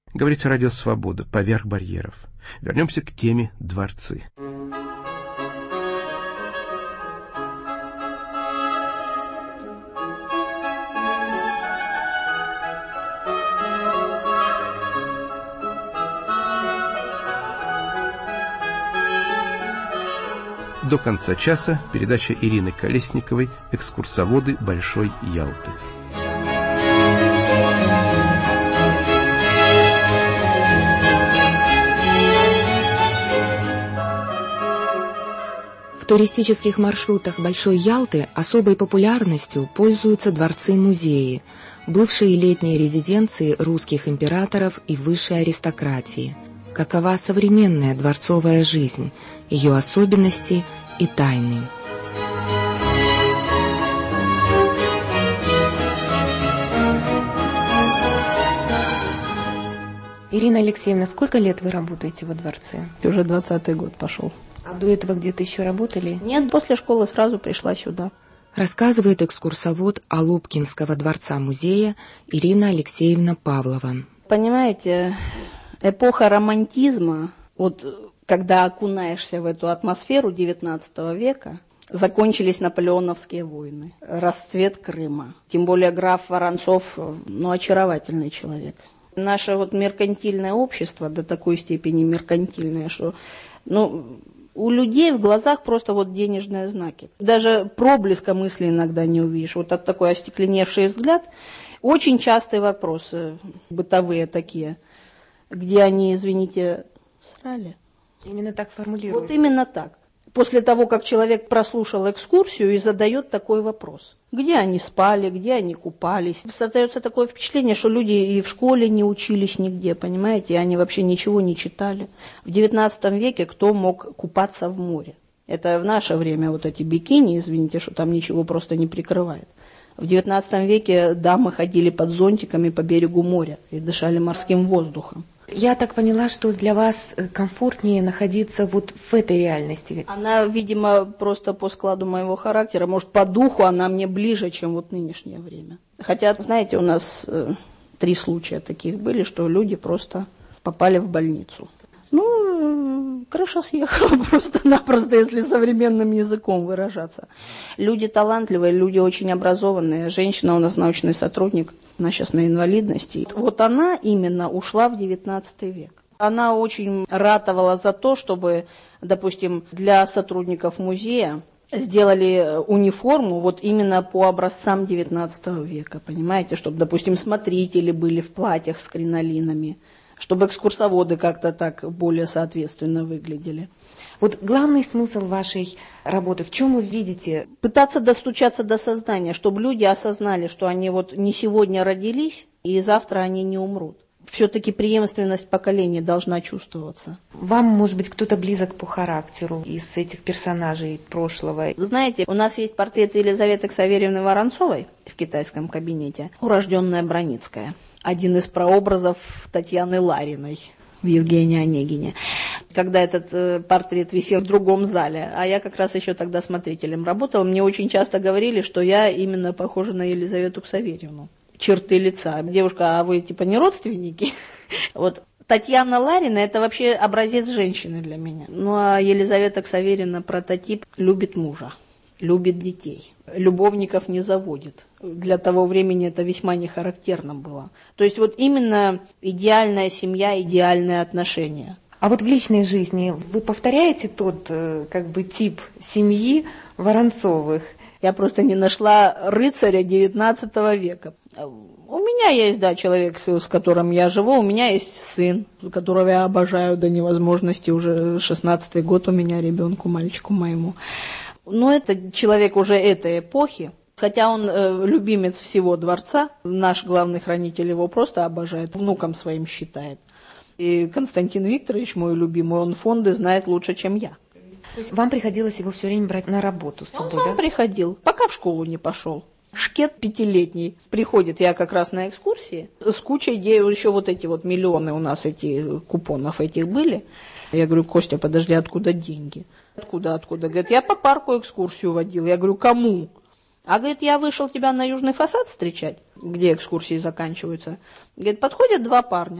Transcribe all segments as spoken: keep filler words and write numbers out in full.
Говорит Радио Свобода, поверх барьеров. Вернемся к теме дворцы. До конца часа передача Ирины Колесниковой «Экскурсоводы Большой Ялты». В туристических маршрутах Большой Ялты особой популярностью пользуются дворцы-музеи, бывшие летние резиденции русских императоров и высшей аристократии. Какова современная дворцовая жизнь, ее особенности и тайны? Ирина Алексеевна, сколько лет вы работаете во дворце? Уже двадцатый год пошел. А до этого где-то еще работали? Нет, после школы сразу пришла сюда. Рассказывает экскурсовод Алупкинского дворца-музея Ирина Алексеевна Павлова. Понимаете, эпоха романтизма, вот когда окунаешься в эту атмосферу девятнадцатого века, закончились наполеоновские войны, расцвет Крыма. Тем более граф Воронцов, ну, очаровательный человек. Наше вот меркантильное общество до такой степени меркантильное, что, ну, у людей в глазах просто вот денежные знаки. Даже проблеска мысли иногда не увидишь. Вот от такой остекленевший взгляд. Очень частые вопросы, бытовые такие, где они, извините, срали. Именно так формулируют. Вот именно так. После того, как человек прослушал экскурсию и задает такой вопрос. Где они спали, где они купались. Создается такое впечатление, что люди и в школе не учились нигде, понимаете, и они вообще ничего не читали. В девятнадцатом веке кто мог купаться в море? Это в наше время вот эти бикини, извините, что там ничего просто не прикрывает. В девятнадцатом веке дамы ходили под зонтиками по берегу моря и дышали морским воздухом. Я так поняла, что для вас комфортнее находиться вот в этой реальности. Она, видимо, просто по складу моего характера, может, по духу она мне ближе, чем вот нынешнее время. Хотя, знаете, у нас э, три случая таких были, что люди просто попали в больницу. Ну, крыша съехала просто-напросто, если современным языком выражаться. Люди талантливые, люди очень образованные. Женщина у нас научный сотрудник, она сейчас на инвалидности. Вот она именно ушла в девятнадцатый век. Она очень ратовала за то, чтобы, допустим, для сотрудников музея сделали униформу вот именно по образцам девятнадцатого века, понимаете, чтобы, допустим, смотрители были в платьях с кринолинами, чтобы экскурсоводы как-то так более соответственно выглядели. Вот главный смысл вашей работы, в чем вы видите? Пытаться достучаться до сознания, чтобы люди осознали, что они вот не сегодня родились, и завтра они не умрут. Все-таки преемственность поколений должна чувствоваться. Вам, может быть, кто-то близок по характеру из этих персонажей прошлого? Вы знаете, у нас есть портрет Елизаветы Ксаверьевны Воронцовой в китайском кабинете, урожденная Броницкая. Один из прообразов Татьяны Лариной в Евгении Онегине. Когда этот э, портрет висел в другом зале, а я как раз еще тогда смотрителем работала, мне очень часто говорили, что я именно похожа на Елизавету Ксаверьевну. Черты лица. Девушка, а вы типа не родственники? Вот Татьяна Ларина – это вообще образец женщины для меня. Ну а Елизавета Ксаверьевна прототип, любит мужа, любит детей, любовников не заводит. Для того времени это весьма не характерно было. То есть вот именно идеальная семья, идеальные отношения. А вот в личной жизни вы повторяете тот как бы тип семьи Воронцовых? Я просто не нашла рыцаря девятнадцатого века. У меня есть, да, человек, с которым я живу, у меня есть сын, которого я обожаю до невозможности, уже шестнадцатый год у меня ребенку, мальчику моему. Но это человек уже этой эпохи, хотя он э, любимец всего дворца, наш главный хранитель его просто обожает, внуком своим считает. И Константин Викторович, мой любимый, он фонды знает лучше, чем я. То есть вам приходилось его все время брать на работу с собой, он сам да? приходил, пока в школу не пошел. Шкет пятилетний. Приходит, я как раз на экскурсии, с кучей идей, еще вот эти вот миллионы у нас эти купонов этих были. Я говорю, Костя, подожди, откуда деньги? Откуда, откуда? Говорит, я по парку экскурсию водил. Я говорю, кому? А говорит, я вышел тебя на южный фасад встречать, где экскурсии заканчиваются. Говорит, подходят два парня.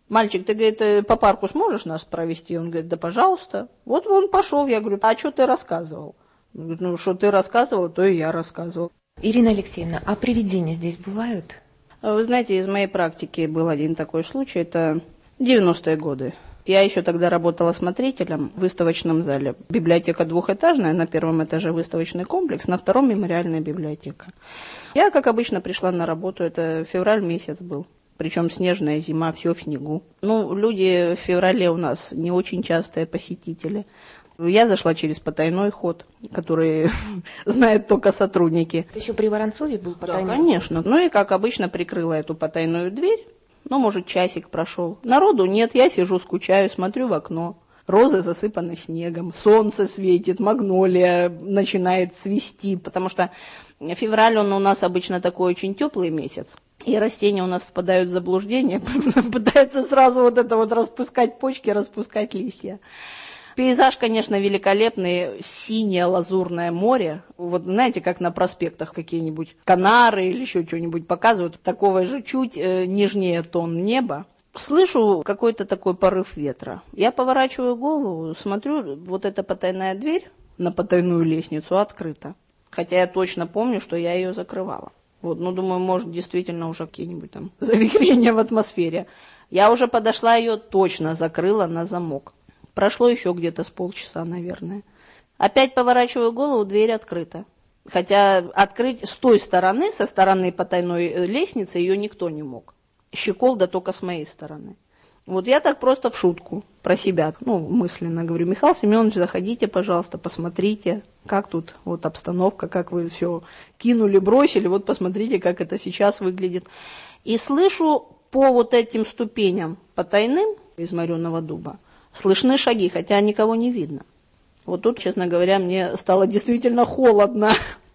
Мальчик, ты, говорит, по парку сможешь нас провести? Он говорит, да, пожалуйста. Вот он пошел, я говорю, а что ты рассказывал? Он говорит, ну, что ты рассказывал, то и я рассказывал. Ирина Алексеевна, а привидения здесь бывают? Вы знаете, из моей практики был один такой случай, это девяностые годы. Я еще тогда работала смотрителем в выставочном зале. Библиотека двухэтажная, на первом этаже выставочный комплекс, на втором мемориальная библиотека. Я, как обычно, пришла на работу, это февраль месяц был. Причем снежная зима, все в снегу. Ну, люди в феврале у нас не очень частые посетители. Я зашла через потайной ход, который знают только сотрудники. Это еще при Воронцове был потайной? Да, конечно. Ну и, как обычно, прикрыла эту потайную дверь. Ну, может, часик прошел. Народу нет, я сижу, скучаю, смотрю в окно. Розы засыпаны снегом, солнце светит, магнолия начинает цвести, потому что февраль, он у нас обычно такой очень теплый месяц. И растения у нас впадают в заблуждение, пытаются сразу вот это вот распускать почки, распускать листья. Пейзаж, конечно, великолепный, синее лазурное море. Вот знаете, как на проспектах какие-нибудь Канары или еще что-нибудь показывают, такого же чуть э, нежнее тон неба. Слышу какой-то такой порыв ветра. Я поворачиваю голову, смотрю, вот эта потайная дверь на потайную лестницу открыта. Хотя я точно помню, что я ее закрывала. Вот, ну, думаю, может, действительно уже какие-нибудь там завихрения в атмосфере. Я уже подошла, ее точно закрыла на замок. Прошло еще где-то с полчаса, наверное. Опять поворачиваю голову, дверь открыта. Хотя открыть с той стороны, со стороны потайной лестницы, ее никто не мог. Щеколда только с моей стороны. Вот я так просто в шутку про себя, ну, мысленно говорю, Михаил Семенович, заходите, пожалуйста, посмотрите, как тут вот обстановка, как вы все кинули, бросили, вот посмотрите, как это сейчас выглядит. И слышу по вот этим ступеням потайным из мореного дуба, слышны шаги, хотя никого не видно. Вот тут, честно говоря, мне стало действительно холодно.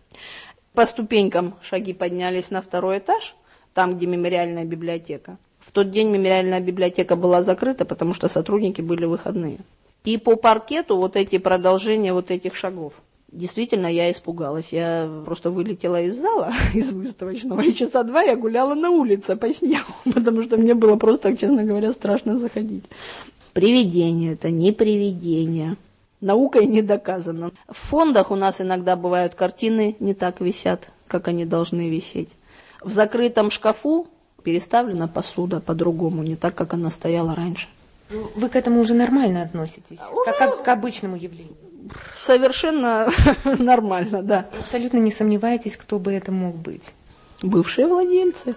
По ступенькам шаги поднялись на второй этаж, там, где мемориальная библиотека. В тот день мемориальная библиотека была закрыта, потому что сотрудники были выходные. И по паркету вот эти продолжения вот этих шагов. Действительно, я испугалась. Я просто вылетела из зала, из выставочного, и часа два я гуляла на улице по снегу, потому что мне было просто, честно говоря, страшно заходить. Привидение это не привидение. Наукой не доказано. В фондах у нас иногда бывают картины не так висят, как они должны висеть. В закрытом шкафу переставлена посуда по-другому, не так, как она стояла раньше. Вы к этому уже нормально относитесь? Как, как к обычному явлению? Совершенно нормально, да. Абсолютно не сомневаетесь, кто бы это мог быть? Бывшие владельцы.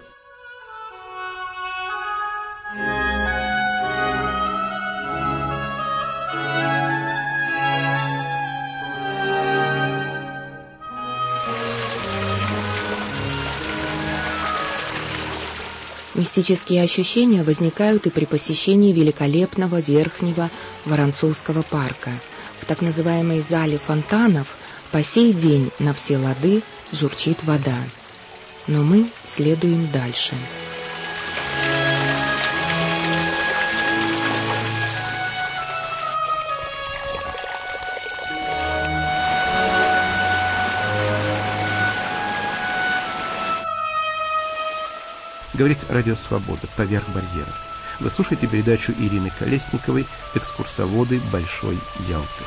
Мистические ощущения возникают и при посещении великолепного верхнего Воронцовского парка. В так называемой зале фонтанов по сей день на все лады журчит вода. Но мы следуем дальше. Говорит Радио Свобода «Поверх барьера». Вы слушаете передачу Ирины Колесниковой «Экскурсоводы Большой Ялты».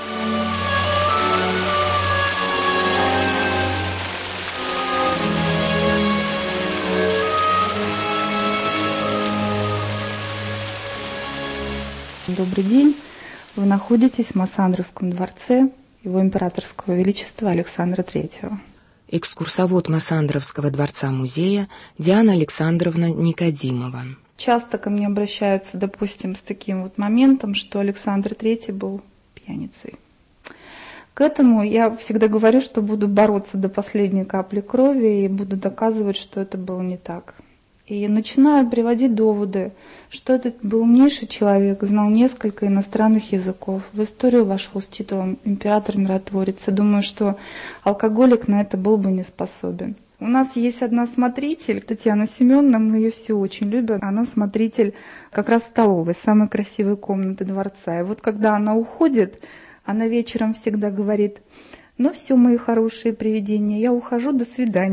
Добрый день. Вы находитесь в Массандровском дворце Его Императорского Величества Александра Третьего. Экскурсовод Массандровского дворца-музея Диана Александровна Никодимова. Часто ко мне обращаются, допустим, с таким вот моментом, что Александр Третий был пьяницей. К этому я всегда говорю, что буду бороться до последней капли крови и буду доказывать, что это было не так. И начинаю приводить доводы, что этот был умнейший человек, знал несколько иностранных языков, в историю вошел с титулом император-миротворец. И думаю, что алкоголик на это был бы не способен. У нас есть одна смотритель, Татьяна Семеновна, мы ее все очень любим. Она смотритель как раз столовой, самой красивой комнаты дворца. И вот когда она уходит, она вечером всегда говорит: ну все, мои хорошие привидения, я ухожу, до свидания.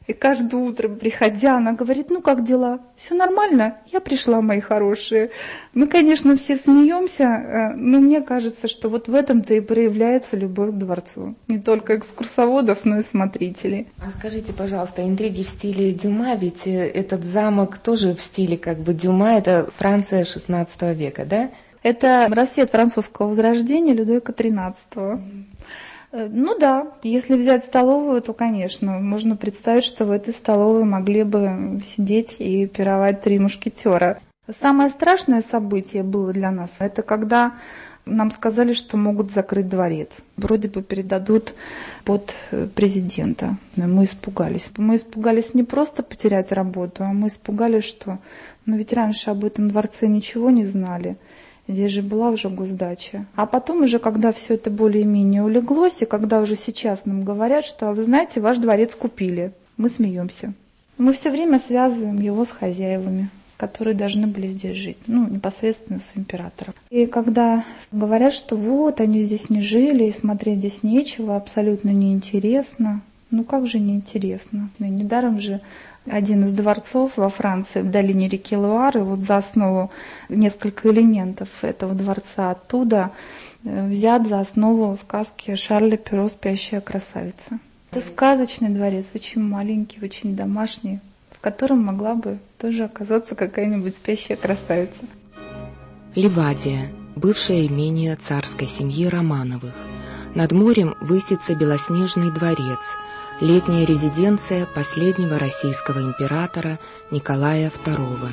И каждое утро, приходя, она говорит: ну как дела? Все нормально? Я пришла, мои хорошие. Мы, конечно, все смеемся, но мне кажется, что вот в этом-то и проявляется любовь к дворцу. Не только экскурсоводов, но и смотрителей. А скажите, пожалуйста, интриги в стиле Дюма, ведь этот замок тоже в стиле как бы Дюма, это Франция шестнадцатого века, да? Это рассвет французского возрождения Людовика тринадцатого. Ну да, если взять столовую, то, конечно, можно представить, что в этой столовой могли бы сидеть и пировать три мушкетера. Самое страшное событие было для нас, это когда нам сказали, что могут закрыть дворец. Вроде бы передадут под президента. Мы испугались. Мы испугались не просто потерять работу, а мы испугались, что... Ну ведь раньше об этом дворце ничего не знали. Здесь же была уже госдача. А потом уже, когда все это более-менее улеглось, и когда уже сейчас нам говорят, что, вы знаете, ваш дворец купили, мы смеемся. Мы все время связываем его с хозяевами, которые должны были здесь жить, ну, непосредственно с императором. И когда говорят, что вот, они здесь не жили, и смотреть здесь нечего, абсолютно неинтересно, ну как же неинтересно? Недаром же один из дворцов во Франции, в долине реки Луары, вот за основу несколько элементов этого дворца оттуда взят за основу сказки Шарля Перро «Спящая красавица». Это сказочный дворец, очень маленький, очень домашний, в котором могла бы тоже оказаться какая-нибудь спящая красавица. Ливадия, бывшее имение царской семьи Романовых. Над морем высится белоснежный дворец, летняя резиденция последнего российского императора Николая второго.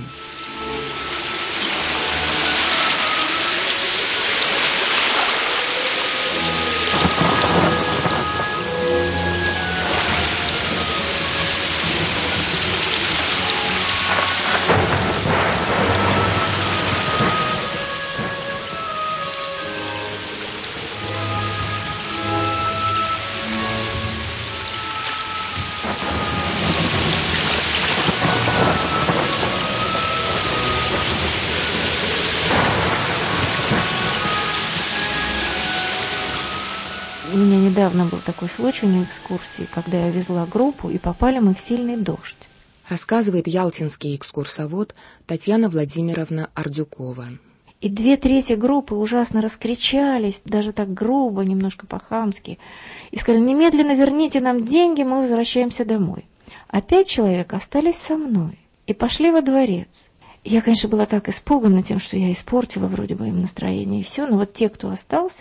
У меня недавно был такой случай на экскурсии, когда я везла группу, и попали мы в сильный дождь. Рассказывает ялтинский экскурсовод Татьяна Владимировна Ардюкова. И две трети группы ужасно раскричались, даже так грубо, немножко по-хамски, и сказали: немедленно верните нам деньги, мы возвращаемся домой. А пять человек остались со мной и пошли во дворец. И я, конечно, была так испугана тем, что я испортила вроде бы им настроение и все, но вот те, кто остался,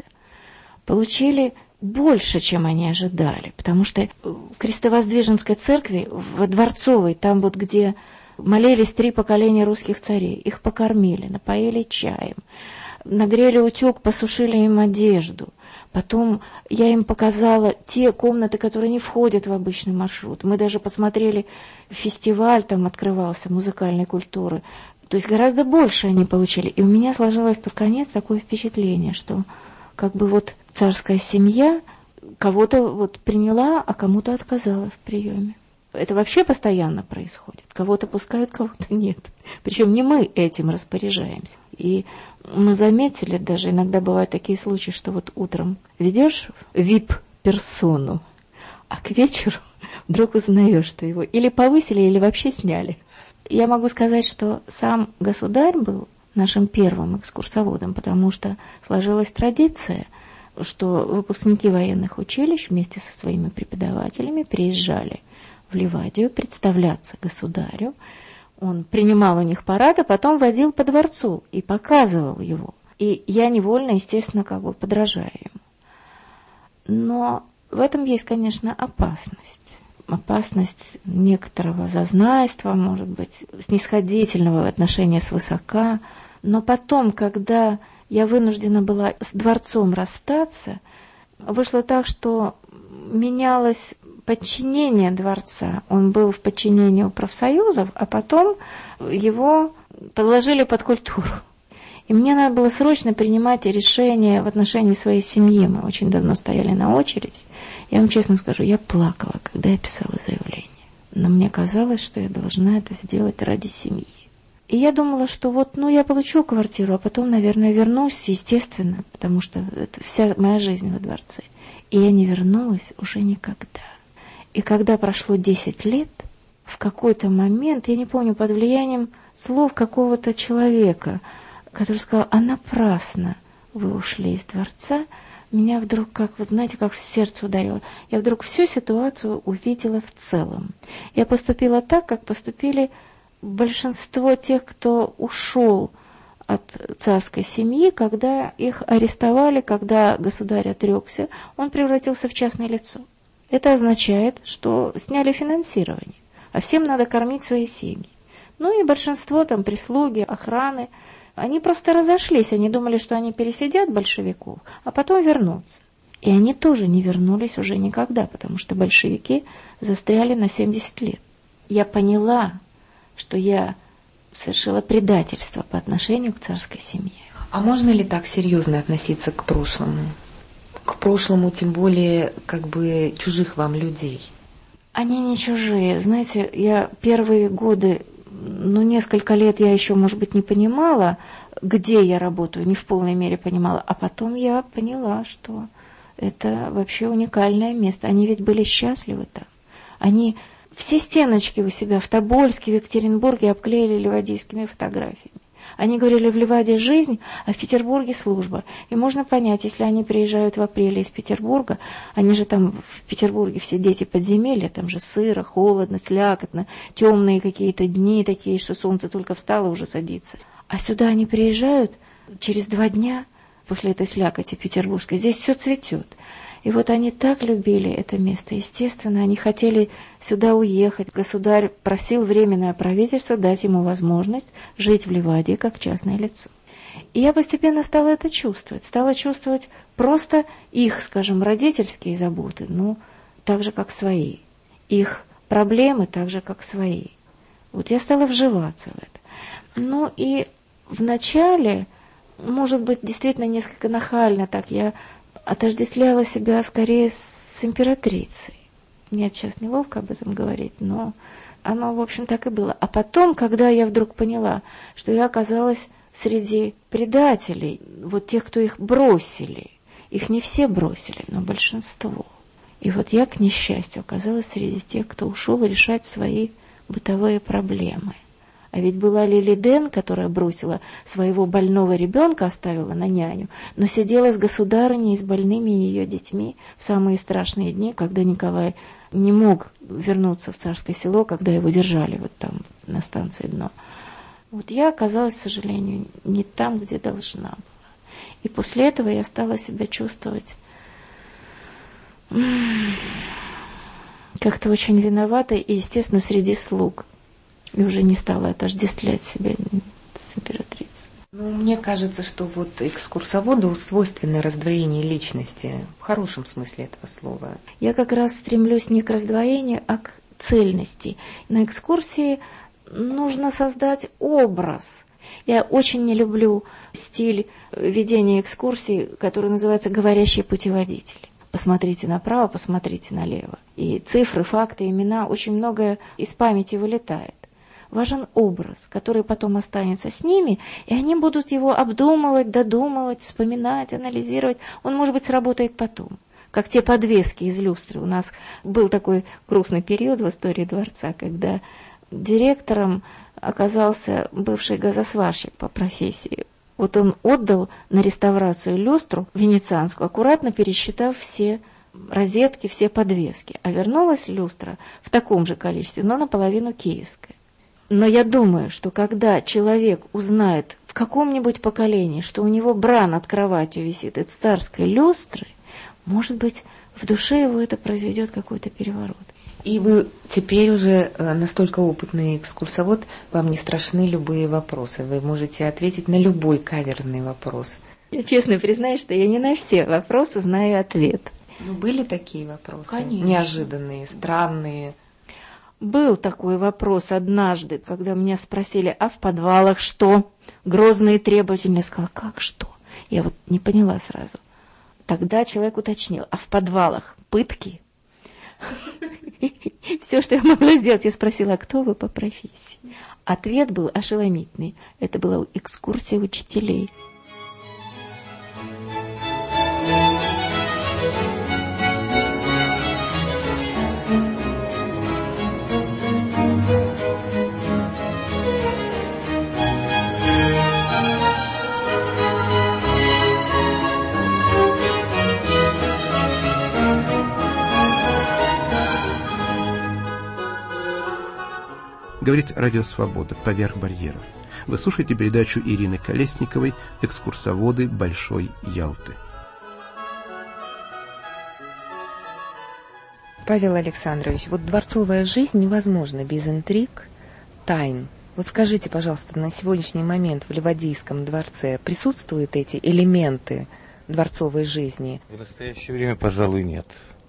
получили больше, чем они ожидали, потому что в Крестовоздвиженской церкви, в Дворцовой, там вот где молились три поколения русских царей, их покормили, напоили чаем, нагрели утюг, посушили им одежду. Потом я им показала те комнаты, которые не входят в обычный маршрут. Мы даже посмотрели фестиваль, там открывался, музыкальной культуры. То есть гораздо больше они получили. И у меня сложилось под конец такое впечатление, что как бы вот царская семья кого-то вот приняла, а кому-то отказала в приеме. Это вообще постоянно происходит. Кого-то пускают, кого-то нет. Причем не мы этим распоряжаемся. И мы заметили, даже иногда бывают такие случаи, что вот утром ведешь ви ай пи-персону, а к вечеру вдруг узнаешь, что его или повысили, или вообще сняли. Я могу сказать, что сам государь был нашим первым экскурсоводом, потому что сложилась традиция, что выпускники военных училищ вместе со своими преподавателями приезжали в Ливадию представляться государю. Он принимал у них парад, а потом водил по дворцу и показывал его. И я невольно, естественно, как бы подражаю ему. Но в этом есть, конечно, опасность. Опасность некоторого зазнайства, может быть, снисходительного отношения свысока. Но потом, когда я вынуждена была с дворцом расстаться, вышло так, что менялось подчинение дворца. Он был в подчинении у профсоюзов, а потом его подложили под культуру. И мне надо было срочно принимать решения в отношении своей семьи. Мы очень давно стояли на очереди. Я вам честно скажу, я плакала, когда я писала заявление. Но мне казалось, что я должна это сделать ради семьи. И я думала, что вот, ну, я получу квартиру, а потом, наверное, вернусь, естественно, потому что это вся моя жизнь во дворце. И я не вернулась уже никогда. И когда прошло десять лет, в какой-то момент, я не помню, под влиянием слов какого-то человека, который сказал: а напрасно вы ушли из дворца, меня вдруг, как, вот знаете, как в сердце ударило. Я вдруг всю ситуацию увидела в целом. Я поступила так, как поступили большинство тех, кто ушел от царской семьи, когда их арестовали, когда государь отрекся, он превратился в частное лицо. Это означает, что сняли финансирование, а всем надо кормить свои семьи. Ну и большинство там прислуги, охраны, они просто разошлись, они думали, что они пересидят большевиков, а потом вернутся. И они тоже не вернулись уже никогда, потому что большевики застряли на семьдесят лет. Я поняла, что я совершила предательство по отношению к царской семье. А можно ли так серьезно относиться к прошлому? К прошлому, тем более, как бы чужих вам людей? Они не чужие. Знаете, я первые годы, ну, несколько лет я еще, может быть, не понимала, где я работаю, не в полной мере понимала. А потом я поняла, что это вообще уникальное место. Они ведь были счастливы там. Они все стеночки у себя в Тобольске, в Екатеринбурге обклеили ливадийскими фотографиями. Они говорили: в Ливаде жизнь, а в Петербурге служба. И можно понять, если они приезжают в апреле из Петербурга, они же там в Петербурге все дети подземелья, там же сыро, холодно, слякотно, темные какие-то дни такие, что солнце только встало, уже садится. А сюда они приезжают через два дня после этой слякоти петербургской, здесь все цветет. И вот они так любили это место, естественно, они хотели сюда уехать. Государь просил Временное правительство дать ему возможность жить в Ливаде как частное лицо. И я постепенно стала это чувствовать. Стала чувствовать просто их, скажем, родительские заботы, ну, так же, как свои. Их проблемы так же, как свои. Вот я стала вживаться в это. Ну и вначале, может быть, действительно несколько нахально так, я отождествляла себя скорее с императрицей. Мне сейчас неловко об этом говорить, но оно, в общем, так и было. А потом, когда я вдруг поняла, что я оказалась среди предателей, вот тех, кто их бросили, их не все бросили, но большинство. И вот я, к несчастью, оказалась среди тех, кто ушел решать свои бытовые проблемы. А ведь была Лили Ден, которая бросила своего больного ребенка, оставила на няню, но сидела с государыней и с больными ее детьми в самые страшные дни, когда Николай не мог вернуться в Царское Село, когда его держали вот там на станции Дно. Вот я оказалась, к сожалению, не там, где должна была. И после этого я стала себя чувствовать как-то очень виноватой и, естественно, среди слуг. И уже не стала отождествлять себя с императрицей. Ну, мне кажется, что вот экскурсоводу свойственно раздвоение личности, в хорошем смысле этого слова. Я как раз стремлюсь не к раздвоению, а к цельности. На экскурсии нужно создать образ. Я очень не люблю стиль ведения экскурсий, который называется «говорящий путеводитель». Посмотрите направо, посмотрите налево. И цифры, факты, имена, очень многое из памяти вылетает. Важен образ, который потом останется с ними, и они будут его обдумывать, додумывать, вспоминать, анализировать. Он, может быть, сработает потом. Как те подвески из люстры. У нас был такой грустный период в истории дворца, когда директором оказался бывший газосварщик по профессии. Вот он отдал на реставрацию люстру венецианскую, аккуратно пересчитав все розетки, все подвески. А вернулась люстра в таком же количестве, но наполовину киевская. Но я думаю, что когда человек узнает в каком-нибудь поколении, что у него бра над кроватью висит из царской люстры, может быть, в душе его это произведет какой-то переворот. И вы теперь уже настолько опытный экскурсовод, вам не страшны любые вопросы. Вы можете ответить на любой каверзный вопрос. Я честно признаюсь, что я не на все вопросы знаю ответ. Ну, были такие вопросы? Конечно. Неожиданные, странные. Был такой вопрос однажды, когда меня спросили: а в подвалах что? Грозные требовательные. Я сказала: как что? Я вот не поняла сразу. Тогда человек уточнил: а в подвалах пытки? Все, что я могла сделать, я спросила: а кто вы по профессии? Ответ был ошеломительный. Это была экскурсия учителей. Говорит Радио Свобода «Поверх барьеров». Вы слушаете передачу Ирины Колесниковой «Экскурсоводы Большой Ялты». Павел Александрович, вот дворцовая жизнь невозможна без интриг, тайн. Вот скажите, пожалуйста, на сегодняшний момент в Ливадийском дворце присутствуют эти элементы дворцовой жизни? В настоящее время, пожалуй, нет.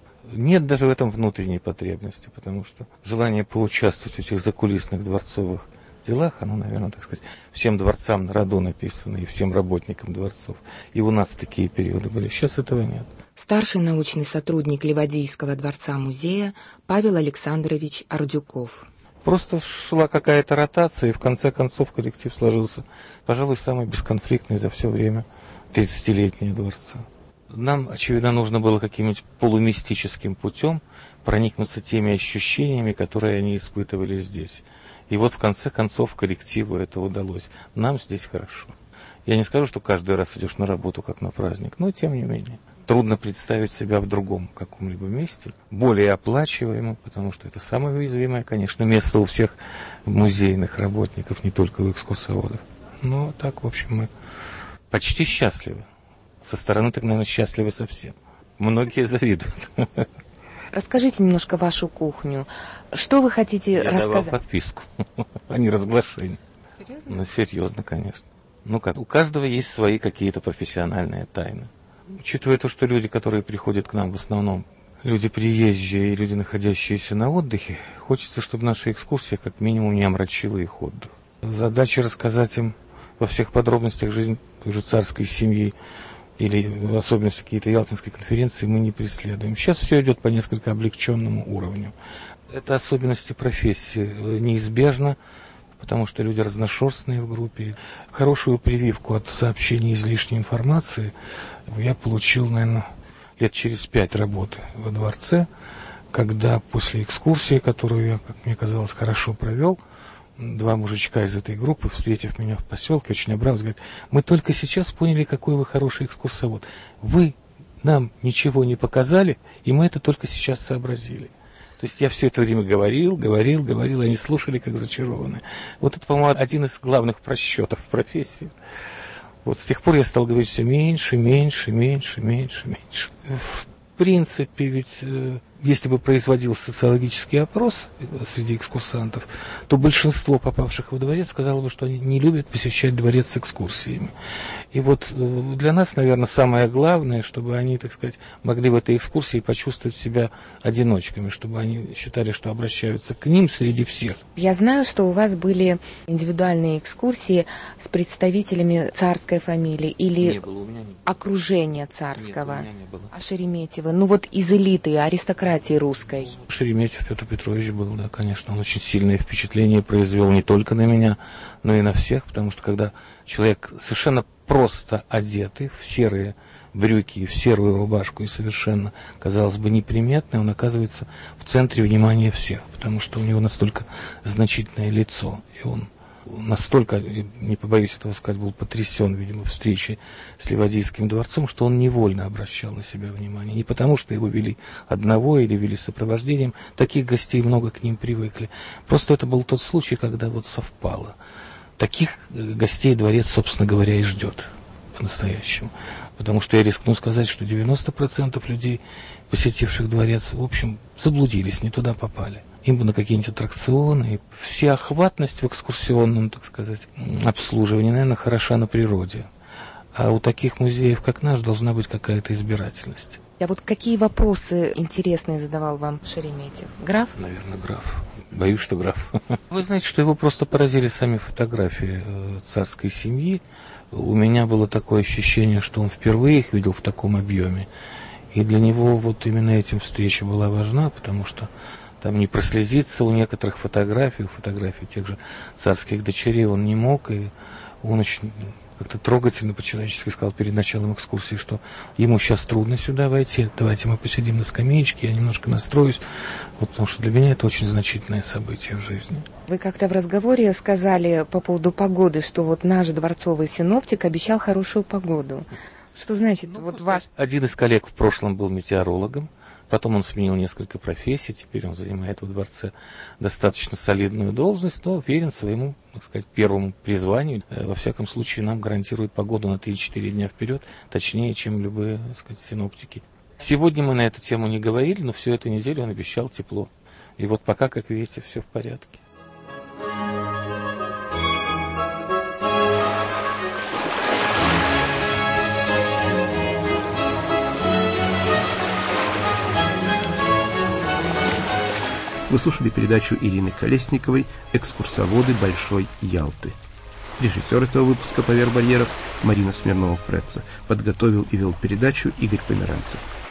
Нет даже в этом внутренней потребности, потому что желание поучаствовать в этих закулисных дворцовых делах, оно, наверное, так сказать, всем дворцам на роду написано, и всем работникам дворцов. И у нас такие периоды были. Сейчас этого нет. Старший научный сотрудник Ливадийского дворца-музея Павел Александрович Ардюков. Просто шла какая-то ротация, и в конце концов коллектив сложился, пожалуй, самый бесконфликтный за все время тридцатилетнего дворца. Нам, очевидно, нужно было каким-нибудь полумистическим путем проникнуться теми ощущениями, которые они испытывали здесь. И вот в конце концов коллективу это удалось. Нам здесь хорошо. Я не скажу, что каждый раз идешь на работу как на праздник, но тем не менее. Трудно представить себя в другом каком-либо месте, более оплачиваемом, потому что это самое уязвимое, конечно, место у всех музейных работников, не только у экскурсоводов. Но так, в общем, мы почти счастливы. Со стороны, так, наверное, счастливы совсем. Многие завидуют. Расскажите немножко вашу кухню. Что вы хотите Я рассказать? Я давал подписку, а не разглашение. Серьезно? Ну, серьезно, конечно. Ну как, у каждого есть свои какие-то профессиональные тайны. Учитывая то, что люди, которые приходят к нам в основном, люди приезжие и люди, находящиеся на отдыхе, хочется, чтобы наша экскурсия как минимум не омрачила их отдых. Задача рассказать им во всех подробностях жизнь той же царской семьи или в особенности какие-то ялтинской конференции мы не преследуем. Сейчас все идет по несколько облегченному уровню. Это особенности профессии неизбежно, потому что люди разношерстные в группе. Хорошую прививку от сообщений излишней информации я получил, наверное, лет через пять работы во дворце, когда после экскурсии, которую я, как мне казалось, хорошо провел, два мужичка из этой группы, встретив меня в поселке, очень обрадовались, говорят: мы только сейчас поняли, какой вы хороший экскурсовод. Вы нам ничего не показали, и мы это только сейчас сообразили. То есть я все это время говорил, говорил, говорил, они слушали как зачарованные. Вот это, по-моему, один из главных просчетов в профессии. Вот с тех пор я стал говорить все меньше, меньше, меньше, меньше, меньше. В принципе, ведь если бы производился социологический опрос среди экскурсантов, то большинство попавших во дворец сказало бы, что они не любят посещать дворец с экскурсиями. И вот для нас, наверное, самое главное, чтобы они, так сказать, могли в этой экскурсии почувствовать себя одиночками, чтобы они считали, что обращаются к ним среди всех. Я знаю, что у вас были индивидуальные экскурсии с представителями царской фамилии или не было, у меня не было. Окружения царского. Нет, у меня не было. А Шереметьево? Ну вот из элиты, аристократии русской. Шереметьев Петр Петрович был, да, конечно. Он очень сильное впечатление произвел не только на меня, но и на всех, потому что когда человек совершенно просто одетый в серые брюки и в серую рубашку и совершенно, казалось бы, неприметный, он оказывается в центре внимания всех, потому что у него настолько значительное лицо, и он настолько, не побоюсь этого сказать, был потрясен, видимо, встречей с Ливадийским дворцом, что он невольно обращал на себя внимание. Не потому, что его вели одного или вели с сопровождением, таких гостей много, к ним привыкли. Просто это был тот случай, когда вот совпало. Таких гостей дворец, собственно говоря, и ждет по-настоящему. Потому что я рискну сказать, что девяносто процентов людей, посетивших дворец, в общем, заблудились, не туда попали. Им бы на какие-нибудь аттракционы. Всеохватность в экскурсионном, так сказать, обслуживании, наверное, хороша на природе. А у таких музеев, как наш, должна быть какая-то избирательность. А вот какие вопросы интересные задавал вам Шереметьев? Граф? Наверное, граф. Боюсь, что граф. Вы знаете, что его просто поразили сами фотографии царской семьи. У меня было такое ощущение, что он впервые их видел в таком объеме. И для него вот именно этим встреча была важна, потому что там не прослезиться у некоторых фотографий, у фотографий тех же царских дочерей он не мог. И он очень как-то трогательно по-человечески сказал перед началом экскурсии, что ему сейчас трудно сюда войти, давайте мы посидим на скамеечке, я немножко настроюсь, вот, потому что для меня это очень значительное событие в жизни. Вы как-то в разговоре сказали по поводу погоды, что вот наш дворцовый синоптик обещал хорошую погоду. Что значит Ну, вот ваш... Один из коллег в прошлом был метеорологом, Потом он сменил несколько профессий, теперь он занимает во дворце достаточно солидную должность, но верен своему, так сказать, первому призванию. Во всяком случае, нам гарантирует погоду на три-четыре дня вперед, точнее, чем любые, так сказать, синоптики. Сегодня мы на эту тему не говорили, но всю эту неделю он обещал тепло. И вот пока, как видите, все в порядке. Вы слушали передачу Ирины Колесниковой «Экскурсоводы Большой Ялты». Режиссер этого выпуска «Поверх барьеров» Марина Смирнова-Фретца. Подготовил и вел передачу Игорь Померанцев.